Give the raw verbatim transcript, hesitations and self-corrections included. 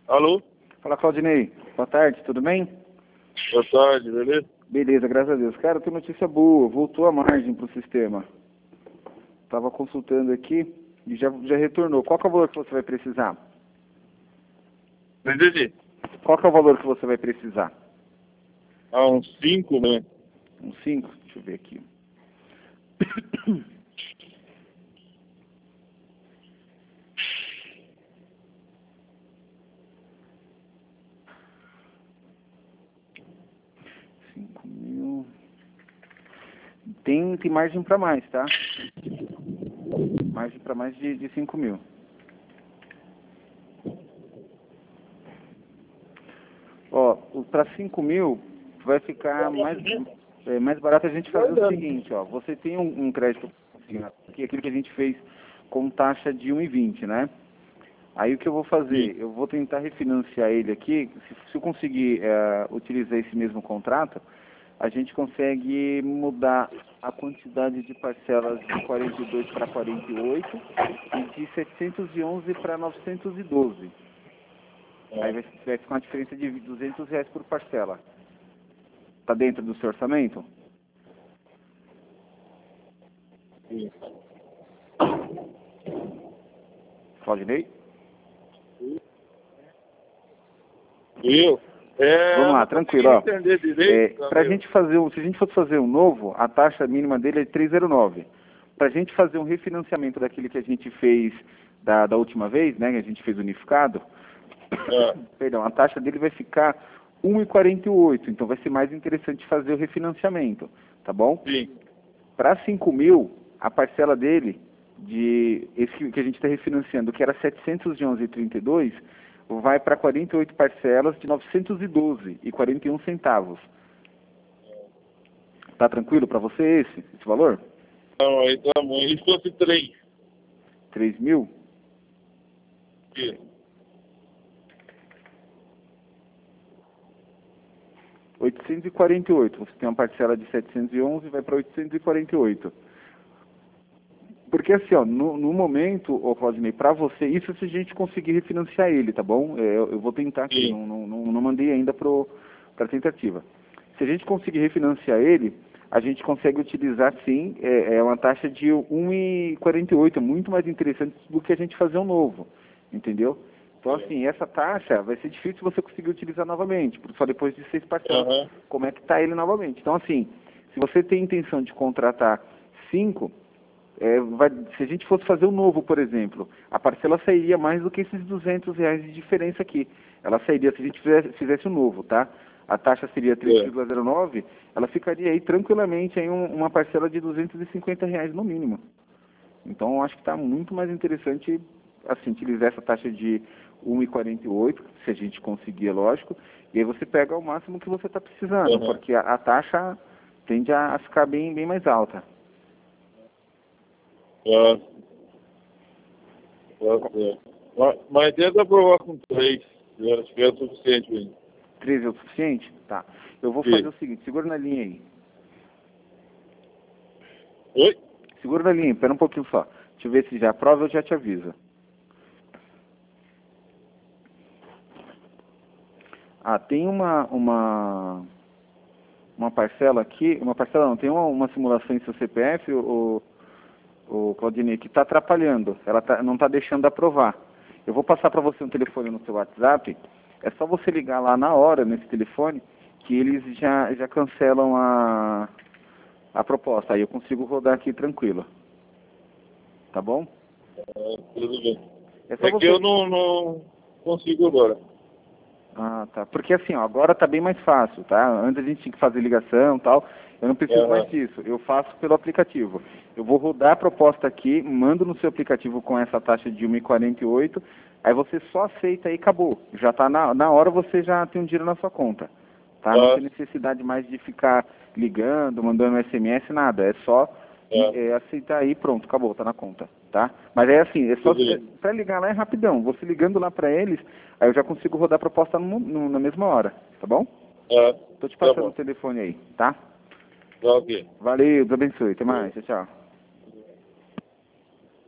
Alô? Fala, Claudinei. Boa tarde, tudo bem? Boa tarde, beleza? Beleza, graças a Deus. Cara, tem notícia boa, voltou a margem pro sistema. Tava consultando aqui e já, já retornou. Qual que é o valor que você vai precisar? Não entendi. Qual que é o valor que você vai precisar? Ah, uns cinco, né? Uns cinco? Deixa eu ver aqui. Cinco mil. Tem, tem margem para mais, tá? Margem para mais de, de cinco mil. Ó, para cinco mil vai ficar mais, é, mais barato a gente fazer o seguinte, ó. Você tem um, um crédito aqui, aquilo que a gente fez com taxa de um e vinte, né? Aí o que eu vou fazer? Sim. Eu vou tentar refinanciar ele aqui. Se, se eu conseguir é, utilizar esse mesmo contrato, a gente consegue mudar a quantidade de parcelas de quarenta e dois para quarenta e oito e de setecentos e onze para novecentos e doze. Aí vai, vai ficar uma diferença de duzentos reais por parcela. Tá dentro do seu orçamento? Sim. Claudinei? Eu? É, Vamos eu lá, não tranquilo, consegui ó. entender É, direito, pra Camilo. gente fazer, um- se a gente fosse fazer um novo, a taxa mínima dele é três zero nove. Pra gente fazer um refinanciamento daquele que a gente fez da, da última vez, né, que a gente fez unificado, Ah, perdão, a taxa dele vai ficar um e quarenta e oito, então vai ser mais interessante fazer o refinanciamento, tá bom? sim. Para cinco mil, a parcela dele, de esse que que a gente está refinanciando, que era setecentos e onze e trinta e dois, vai para quarenta e oito parcelas de novecentos e doze e quarenta e um centavos. Tá tranquilo para você esse, esse valor? Não, aí tá muito. E se fosse três? três mil? Sim. oitocentos e quarenta e oito. Você tem uma parcela de setecentos e onze e vai para oitocentos e quarenta e oito. Porque assim, ó, no, no momento, ô Claudinei, para você, isso se a gente conseguir refinanciar ele, tá bom? É, eu, eu vou tentar aqui, Sim. não, não, não, não mandei ainda para tentativa. Se a gente conseguir refinanciar ele, a gente consegue utilizar sim, é, é uma taxa de um e quarenta e oito, é muito mais interessante do que a gente fazer um novo, entendeu? Então assim, essa taxa vai ser difícil você conseguir utilizar novamente, porque só depois de seis parcelas, Aham. como é que está ele novamente. Então assim, se você tem intenção de contratar cinco, é, vai- se a gente fosse fazer um novo, por exemplo, a parcela sairia mais do que esses duzentos reais de diferença aqui. Ela sairia, se a gente fizesse, fizesse um novo, tá? A taxa seria três É. vírgula zero nove, ela ficaria aí tranquilamente em um- uma parcela de duzentos e cinquenta reais no mínimo. Então, eu acho que está muito mais interessante, assim, utilizar essa taxa de um e quarenta e oito, se a gente conseguir, é lógico, e aí você pega o máximo que você está precisando, Aham. porque a, a taxa tende a, a ficar bem, bem mais alta. Ah, tá certo. Mas, mas tenta provar com três. Eu acho que é o suficiente pra mim. treze é o suficiente? Tá. Eu vou fazer Sim. o seguinte, segura na linha aí. Oi? Segura na linha, espera um pouquinho só. Deixa eu ver se já aprova, eu já te aviso. Ah, tem uma, uma, uma parcela aqui, uma parcela não, tem uma, uma simulação em seu C P F, o, o Claudinei, que está atrapalhando. Ela tá, não está deixando aprovar. Eu vou passar para você um telefone no seu WhatsApp. É só você ligar lá na hora, nesse telefone, que eles já, já cancelam a, a proposta. Aí eu consigo rodar aqui tranquilo. Tá bom? Ah, tudo bem. É só É que você... eu não, não consigo agora. Ah, tá. Porque assim, ó, agora tá bem mais fácil, tá? Antes a gente tinha que fazer ligação e tal. Eu não preciso mais Aham. disso. Eu faço pelo aplicativo. Eu vou rodar a proposta aqui, mando no seu aplicativo com essa taxa de um e quarenta e oito. Aí você só aceita e acabou. Já tá na, na hora, você já tem um dinheiro na sua conta. Tá? Não Ah, tem necessidade mais de ficar ligando, mandando S M S, nada. É só tá. é, aceitar aí, pronto, acabou, tá na conta, tá? Mas é assim, é só Tudo é, bem. para ligar lá é rapidão. Você ligando lá para eles, aí eu já consigo rodar a proposta no, no, na mesma hora, tá bom? Ah, Tô te tá passando o bom. telefone aí, tá? Tá ok. Valeu, Deus abençoe, até mais, tchau, tchau.